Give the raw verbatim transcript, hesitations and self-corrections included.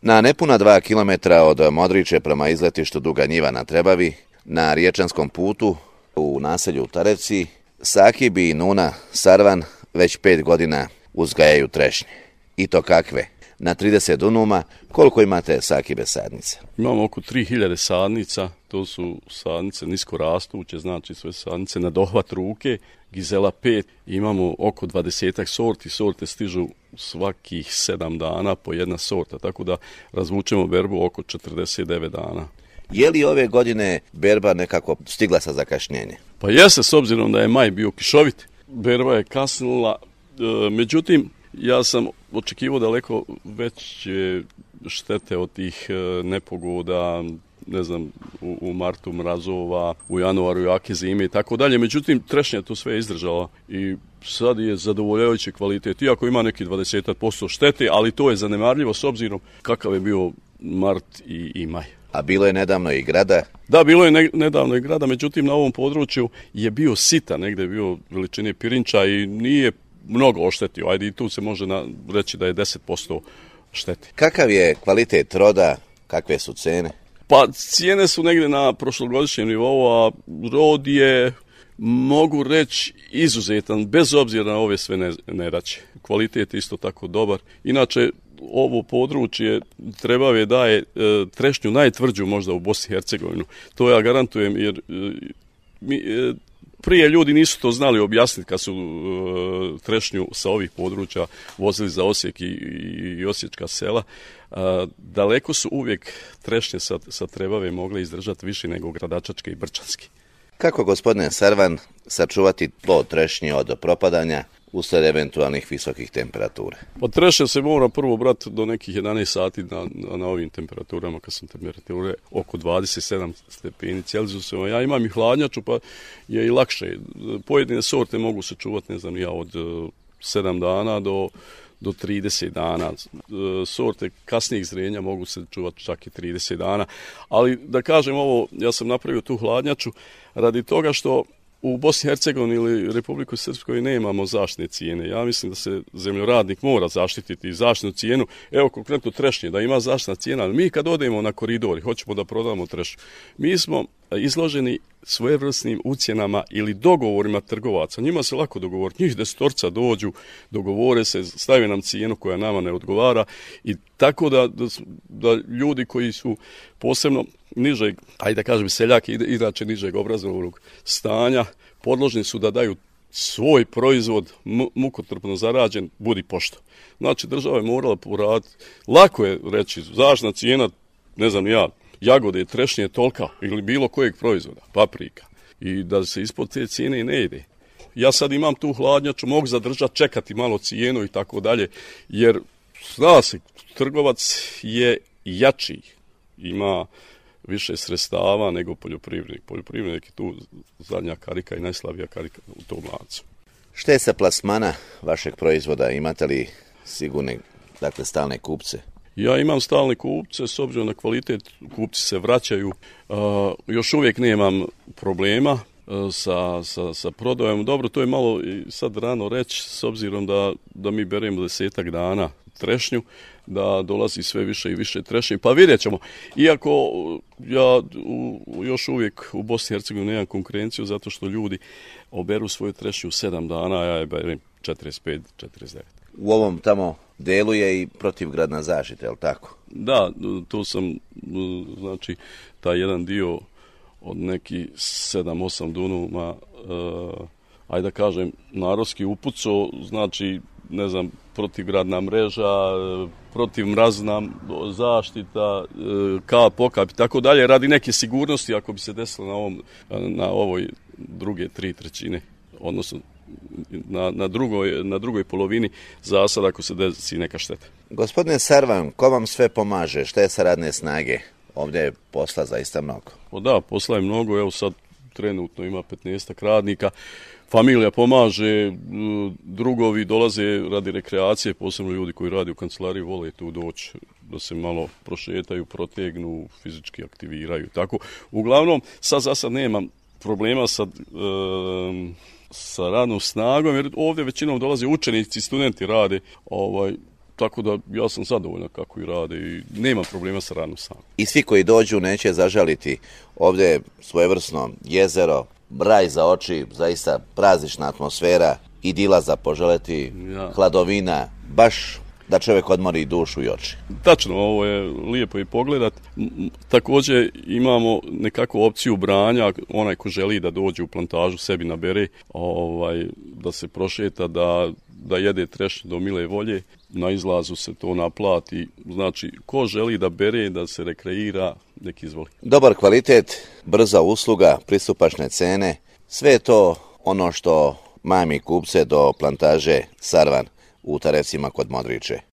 Na nepuna dva kilometra od Modriče prema izletištu Duga Njiva na Trebavi, na riječanskom putu u naselju Tarevci, Sakibi i Nuna Sarvan već pet godina uzgajaju trešnje. I to kakve? Na trideset dunuma, koliko imate Sakibe sadnice? Imamo oko tri hiljade sadnica, to su sadnice nisko rastuće, znači sve sadnice na dohvat ruke, Gizela pet, imamo oko dvadesetak sorti, sorte stižu svakih sedam dana po jedna sorta, tako da razvučemo berbu oko četrdeset devet dana. Je li ove godine berba nekako stigla sa zakašnjenjem? Pa jeste, s obzirom da je maj bio kišovit, berba je kasnila, e, međutim, ja sam očekivao daleko veće štete od tih e, nepogoda, ne znam, u, u martu mrazova, u januaru jake zime i tako dalje. Međutim, trešnja to sve izdržala i sad je zadovoljavajući kvalitet. Iako ima neki dvadeset posto štete, ali to je zanemarljivo s obzirom kakav je bio mart i, i maj. A bilo je nedavno i grada? Da, bilo je ne, nedavno i grada, međutim na ovom području je bio sita, negdje je bio veličine pirinča i nije mnogo oštetio. Ajde, i tu se može na, reći da je deset posto štete. Kakav je kvalitet roda, kakve su cene? Pa cijene su negdje na prošlogodišnjem nivou, a rod je, mogu reći, izuzetan, bez obzira na ove sve nedaće. Kvalitet je isto tako dobar. Inače, ovo područje Trebave daje e, trešnju najtvrđu možda u Bosni i Hercegovini. To ja garantujem, jer e, mi, e, prije ljudi nisu to znali objasniti kad su e, trešnju sa ovih područja vozili za Osijek i, i, i osječka sela. E, daleko su uvijek trešnje sa, sa Trebave mogle izdržati više nego gradačačke i brčanske. Kako, gospodine Sarvan, sačuvati plod trešnje od propadanja usled eventualnih visokih temperatura? Pa trešnja se mora prvo brati do nekih jedanaest sati na, na, na ovim temperaturama, kad sam temperature oko dvadeset sedam stepeni Celzijusova. Ja imam i hladnjaču, pa je i lakše. Pojedine sorte mogu se čuvati, ne znam, ja od sedam dana do, do trideset dana. Sorte kasnijeg zrenja mogu se čuvati čak i trideset dana. Ali da kažem ovo, ja sam napravio tu hladnjaču radi toga što u Bosni i Hercegovini ili Republiku Srpskoj nemamo zaštitne cijene. Ja mislim da se zemljoradnik mora zaštititi zaštitnu cijenu. Evo konkretno trešnje, da ima zaštitna cijena. Ali mi kad odemo na koridor i hoćemo da prodamo trešnju, mi smo izloženi svojevrsnim ucjenama ili dogovorima trgovaca. Njima se lako dogovoriti. Njih desetorca dođu, dogovore se, stave nam cijenu koja nama ne odgovara i tako da, da, da ljudi koji su posebno nižeg, ajde da kažem seljaki, inače nižeg obrazovnog stanja, podložni su da daju svoj proizvod mukotrpno zarađen, budi pošto. Znači, država je morala poraditi. Lako je reći, zaštitna cijena, ne znam ja, jagode, trešnje, tolika ili bilo kojeg proizvoda, paprika. I da se ispod te cijene ne ide. Ja sad imam tu hladnjaču, mogu zadržati, čekati malo cijenu i tako dalje, jer zna se, trgovac je jači, ima više sredstava nego poljoprivrednik. Poljoprivrednik je tu zadnja karika i najslavija karika u tom lancu. Šta je sa plasmana vašeg proizvoda? Imate li sigurne, dakle, stalne kupce? Ja imam stalne kupce, s obzirom na kvalitet, kupci se vraćaju. Uh, još uvijek nemam problema uh, sa, sa, sa prodajom. Dobro, to je malo sad rano reći, s obzirom da, da mi beremo desetak dana trešnju, da dolazi sve više i više trešnje. Pa vidjet ćemo. Iako ja u, još uvijek u Bosni i Hercegovini nemam konkurenciju, zato što ljudi oberu svoju trešnju sedam dana, a ja je berem četrdeset pet do četrdeset devet. U ovom tamo delu je i protivgradna zaštita, je li tako? Da, tu sam, znači, taj jedan dio od neki sedam osam dunuma, uh, ajde da kažem, narodski upuco, znači, ne znam, protivgradna mreža, protivmrazna zaštita, kap, pokap i tako dalje, radi neke sigurnosti ako bi se desilo na, ovom, na ovoj druge tri trećine, odnosno na, na, drugoj, na drugoj polovini zasada ako se desi neka šteta. Gospodine Sarvan, ko vam sve pomaže? Šta je sa radne snage? Ovdje je posla zaista mnogo. O da, posla je mnogo, evo sad trenutno ima petnaestak radnika. Familija pomaže, drugovi dolaze radi rekreacije, posebno ljudi koji radi u kancelariji vole tu doći da se malo prošetaju, protegnu, fizički aktiviraju. Tako. Uglavnom, sad za sad nemam problema sa, e, sa radnom snagom, jer ovdje većinom dolaze učenici, studenti rade. Ovaj, tako da ja sam zadovoljan kako i rade i nema problema sa radom sam. I svi koji dođu neće zažaliti. Ovdje je svojevrsno jezero, raj za oči, zaista praznična atmosfera, idila za poželjeti, ja. hladovina, baš da čovjek odmori i dušu i oči. Tačno, ovo je lijepo i pogledat. Također imamo nekakvu opciju branja, onaj ko želi da dođe u plantažu sebi nabere, ovaj, da se prošeta, da, da jede trešnje do mile volje, na izlazu se to naplati. Znači, ko želi da bere, da se rekreira, nek izvoli. Dobar kvalitet, brza usluga, pristupačne cene, sve je to ono što mami kupce do plantaže Sarvan u Tarevcima kod Modriče.